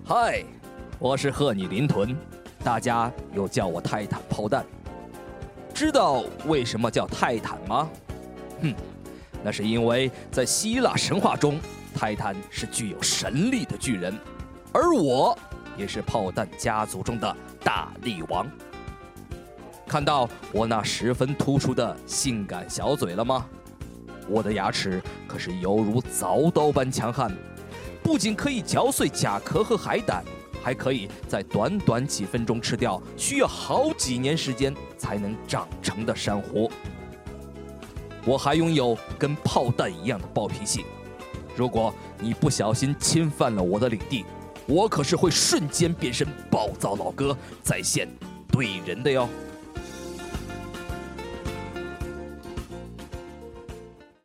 嗨，我是赫尼林豚，大家又叫我泰坦炮弹。知道为什么叫泰坦吗？那是因为在希腊神话中，泰坦是具有神力的巨人，而我也是炮弹家族中的大力王。看到我那十分突出的性感小嘴了吗？我的牙齿可是犹如凿刀般强悍，不仅可以嚼碎甲壳和海胆，还可以在短短几分钟吃掉需要好几年时间才能长成的珊瑚。我还拥有跟炮弹一样的暴脾气，如果你不小心侵犯了我的领地，我可是会瞬间变身暴躁老哥，在线怼人的哟。